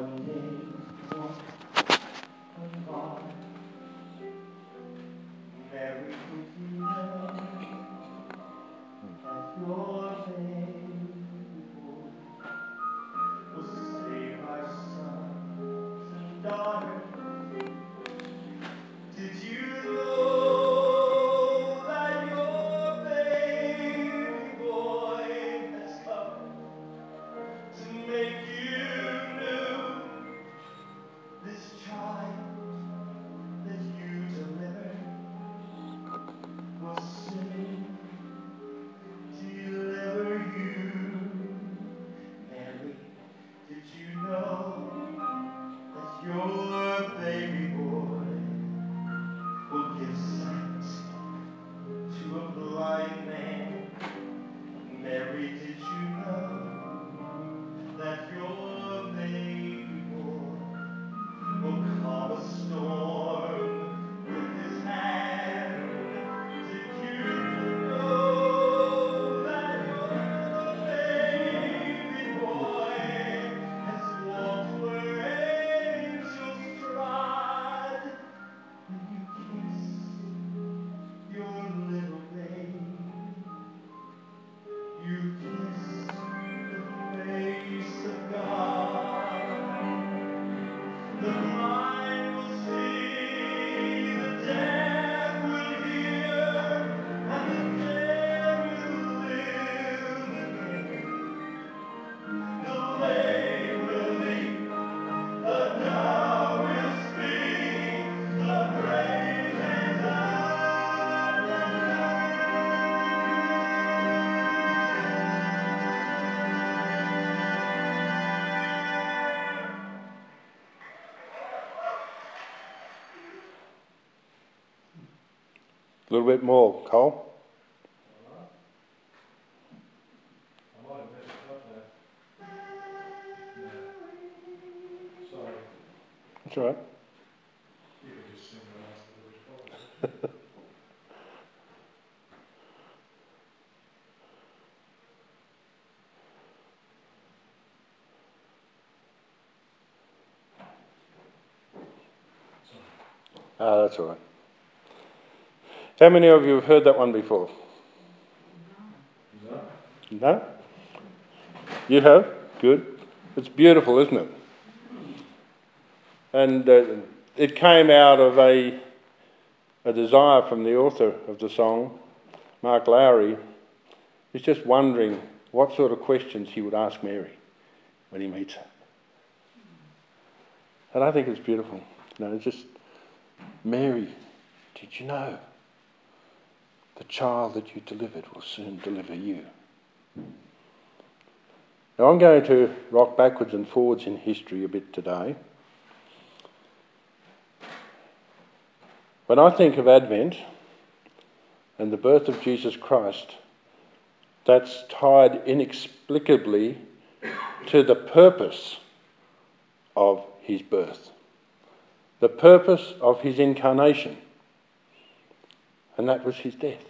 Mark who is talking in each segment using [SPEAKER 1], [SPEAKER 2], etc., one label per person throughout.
[SPEAKER 1] A little bit more, Cole.
[SPEAKER 2] I might have messed it up now. No. Sorry.
[SPEAKER 1] That's all right.
[SPEAKER 2] You can just sing the last bit of it, Paul.
[SPEAKER 1] Ah, that's all right. How many of you have heard that one before?
[SPEAKER 2] No.
[SPEAKER 1] No? You have? Good. It's beautiful, isn't it? And it came out of a desire from the author of the song, Mark Lowry. He's just wondering what sort of questions he would ask Mary when he meets her. And I think it's beautiful. It's just, Mary, did you know the child that you delivered will soon deliver you? Now I'm going to rock backwards and forwards in history a bit today. When I think of Advent and the birth of Jesus Christ, that's tied inexplicably to the purpose of his birth, the purpose of his incarnation, and that was his death.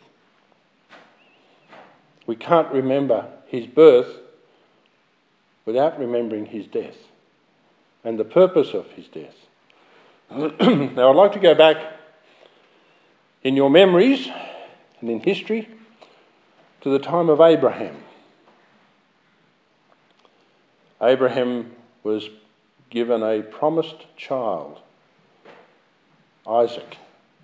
[SPEAKER 1] We can't remember his birth without remembering his death and the purpose of his death. Now I'd like to go back in your memories and in history to the time of Abraham. Abraham was given a promised child, Isaac.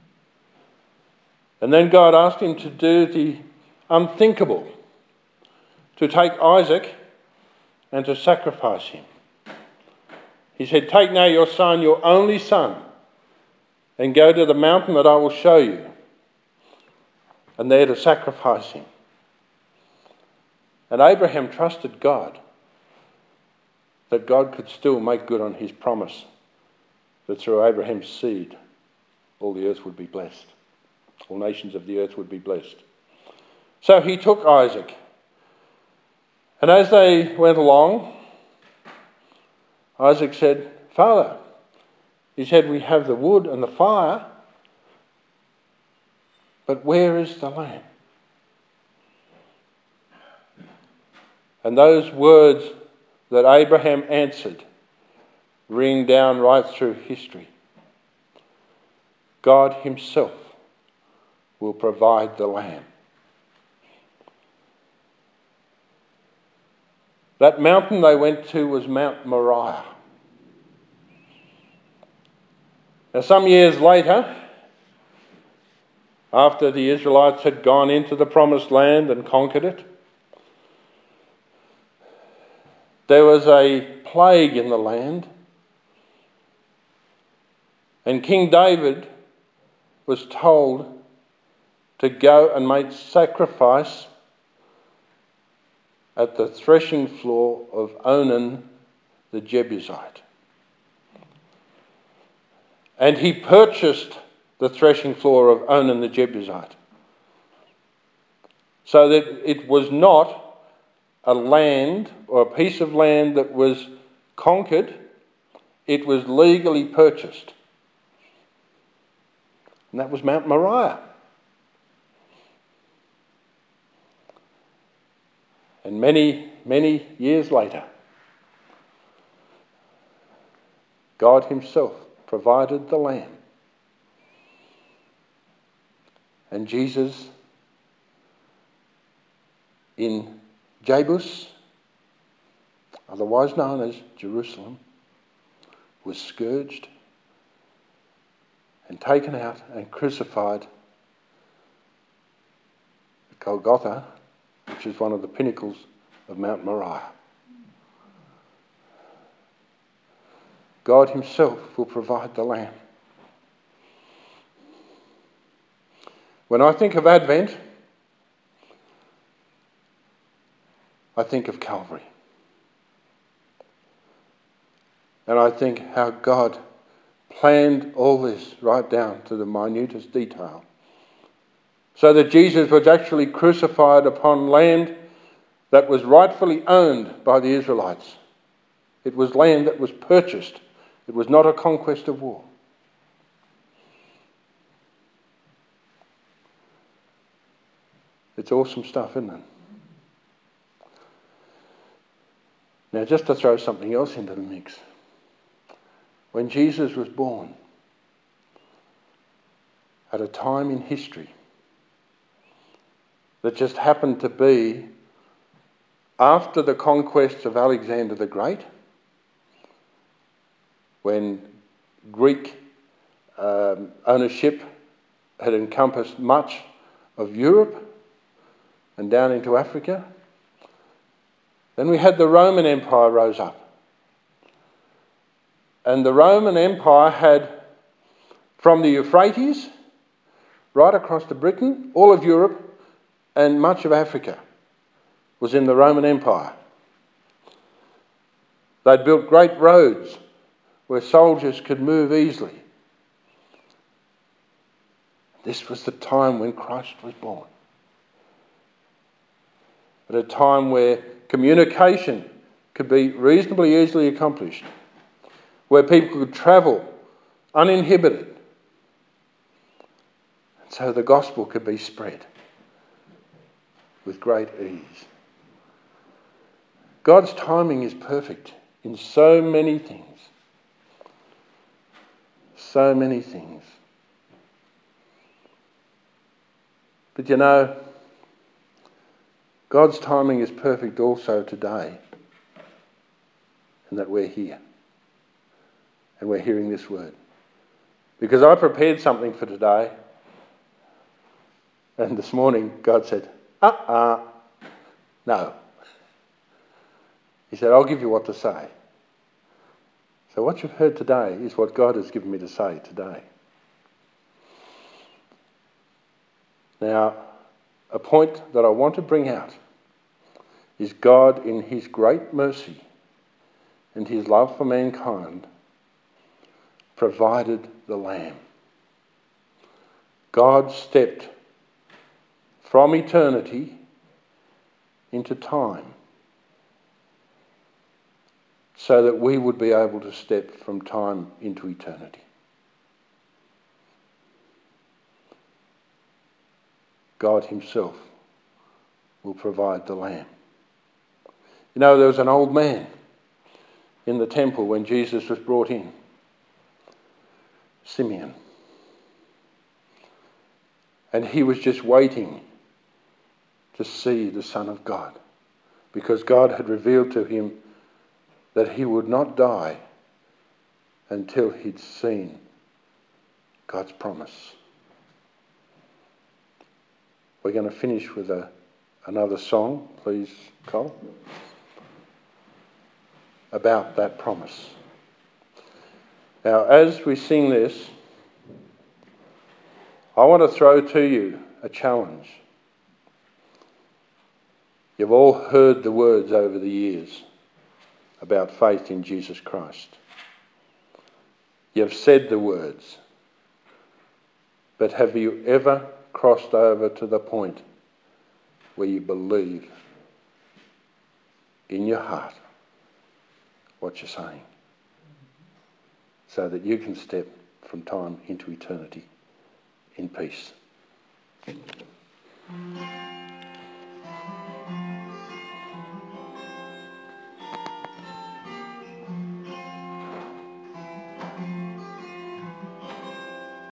[SPEAKER 1] And then God asked him to do the unthinkable, to take Isaac and to sacrifice him. He said, "Take now your son, your only son, and go to the mountain that I will show you, and there to sacrifice him." And Abraham trusted God, that God could still make good on his promise, that through Abraham's seed all the earth would be blessed. All nations of the earth would be blessed. So he took Isaac. And as they went along, Isaac said, "Father," he said, "we have the wood and the fire, but where is the lamb?" And those words that Abraham answered ring down right through history. God himself will provide the lamb. That mountain they went to was Mount Moriah. Now, some years later, after the Israelites had gone into the promised land and conquered it, there was a plague in the land, and King David was told to go and make sacrifice at the threshing floor of Onan the Jebusite. And he purchased the threshing floor of Onan the Jebusite, so that it was not a land or a piece of land that was conquered, it was legally purchased. And that was Mount Moriah. And many, many years later, God himself provided the lamb. And Jesus, in Jebus, otherwise known as Jerusalem, was scourged and taken out and crucified at Golgotha, which is one of the pinnacles of Mount Moriah. God himself will provide the lamb. When I think of Advent, I think of Calvary. And I think how God planned all this right down to the minutest detail, so that Jesus was actually crucified upon land that was rightfully owned by the Israelites. It was land that was purchased. It was not a conquest of war. It's awesome stuff, isn't it? Now, just to throw something else into the mix. When Jesus was born, at a time in history that just happened to be after the conquests of Alexander the Great, when Greek ownership had encompassed much of Europe and down into Africa. Then we had the Roman Empire rose up. And the Roman Empire had, from the Euphrates right across to Britain, all of Europe and much of Africa was in the Roman Empire. They'd built great roads where soldiers could move easily. This was the time when Christ was born. At a time where communication could be reasonably easily accomplished, where people could travel uninhibited, so the gospel could be spread with great ease. God's timing is perfect in so many things. So many things. But you know, God's timing is perfect also today, and that we're here. And we're hearing this word. Because I prepared something for today, and this morning God said, no. He said, I'll give you what to say. So what you've heard today is what God has given me to say today. Now, a point that I want to bring out is God, in his great mercy and his love for mankind, provided the Lamb. God stepped from eternity into time so that we would be able to step from time into eternity. God himself will provide the Lamb. You know, there was an old man in the temple when Jesus was brought in? Simeon. And he was just waiting to see the Son of God, because God had revealed to him that he would not die until he'd seen God's promise. We're going to finish with another song, please, Cole, about that promise. Now, as we sing this, I want to throw to you a challenge. You've all heard the words over the years about faith in Jesus Christ. You've said the words, but have you ever crossed over to the point where you believe in your heart what you're saying, so that you can step from time into eternity in peace?